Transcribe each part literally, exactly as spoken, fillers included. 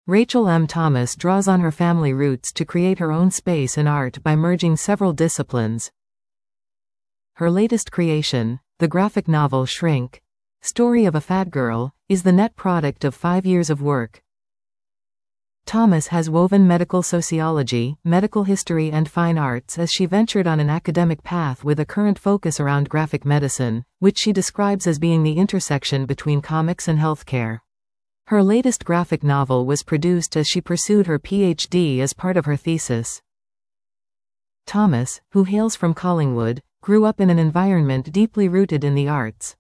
Rachel M. Thomas draws on her family roots to create her own space in art by merging several disciplines. Her latest creation, the graphic novel Shrink, Story of a Fat Girl, is the net product of five years of work. Thomas has woven medical sociology, medical history and fine arts as she ventured on an academic path with a current focus around graphic medicine, which she describes as being the intersection between comics and healthcare. Her latest graphic novel was produced as she pursued her P H D as part of her thesis. Thomas, who hails from Collingwood, grew up in an environment deeply rooted in the arts.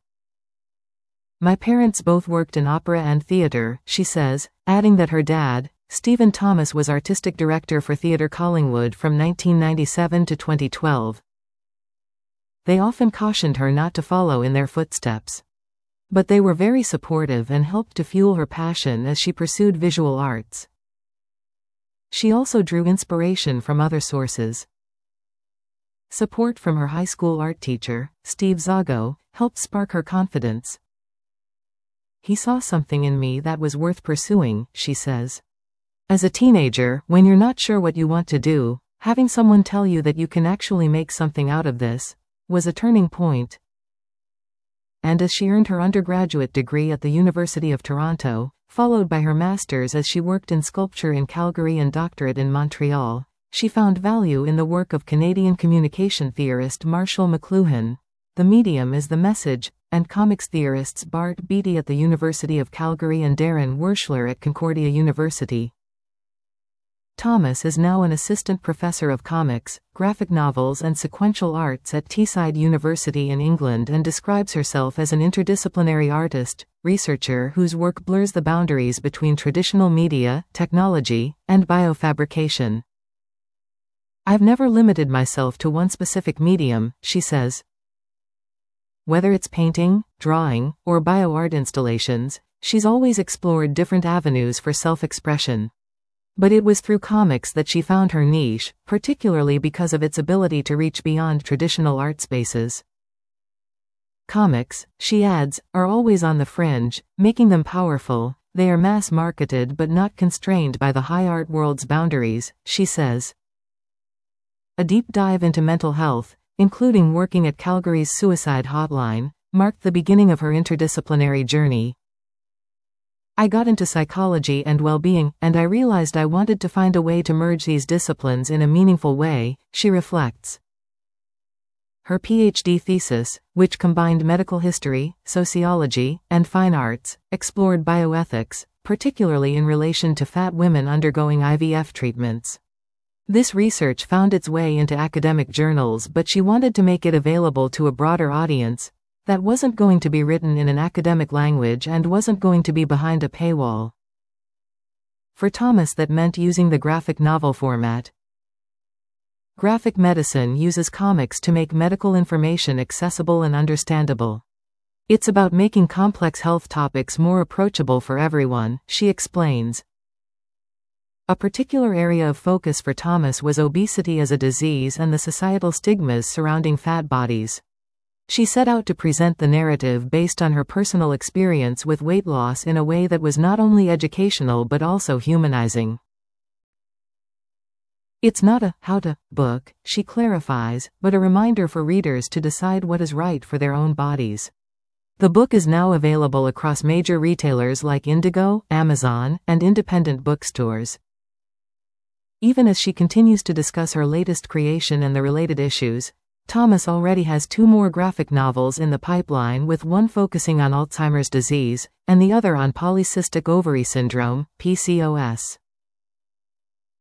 My parents both worked in opera and theatre, she says, adding that her dad, Stephen Thomas, was artistic director for Theatre Collingwood from nineteen ninety-seven to twenty twelve. They often cautioned her not to follow in their footsteps. But they were very supportive and helped to fuel her passion as she pursued visual arts. She also drew inspiration from other sources. Support from her high school art teacher, Steve Zago, helped spark her confidence. He saw something in me that was worth pursuing, she says. As a teenager, when you're not sure what you want to do, having someone tell you that you can actually make something out of this was a turning point. And as she earned her undergraduate degree at the University of Toronto, followed by her master's as she worked in sculpture in Calgary and doctorate in Montreal, she found value in the work of Canadian communication theorist Marshall McLuhan. The medium is the message, and comics theorists Bart Beatty at the University of Calgary and Darren Werschler at Concordia University. Thomas is now an assistant professor of comics, graphic novels and sequential arts at Teesside University in England and describes herself as an interdisciplinary artist, researcher whose work blurs the boundaries between traditional media, technology, and biofabrication. I've never limited myself to one specific medium, she says. Whether it's painting, drawing, or bioart installations, she's always explored different avenues for self-expression. But it was through comics that she found her niche, particularly because of its ability to reach beyond traditional art spaces. Comics, she adds, are always on the fringe, making them powerful. They are mass-marketed but not constrained by the high art world's boundaries, she says. A deep dive into mental health, including working at Calgary's suicide hotline, marked the beginning of her interdisciplinary journey. I got into psychology and well-being, and I realized I wanted to find a way to merge these disciplines in a meaningful way, she reflects. Her P H D thesis, which combined medical history, sociology, and fine arts, explored bioethics, particularly in relation to fat women undergoing I V F treatments. This research found its way into academic journals, but she wanted to make it available to a broader audience that wasn't going to be written in an academic language and wasn't going to be behind a paywall. For Thomas, that meant using the graphic novel format. Graphic medicine uses comics to make medical information accessible and understandable. It's about making complex health topics more approachable for everyone, she explains. A particular area of focus for Thomas was obesity as a disease and the societal stigmas surrounding fat bodies. She set out to present the narrative based on her personal experience with weight loss in a way that was not only educational but also humanizing. It's not a how-to book, she clarifies, but a reminder for readers to decide what is right for their own bodies. The book is now available across major retailers like Indigo, Amazon, and independent bookstores. Even as she continues to discuss her latest creation and the related issues, Thomas already has two more graphic novels in the pipeline, with one focusing on Alzheimer's disease, and the other on polycystic ovary syndrome, P C O S.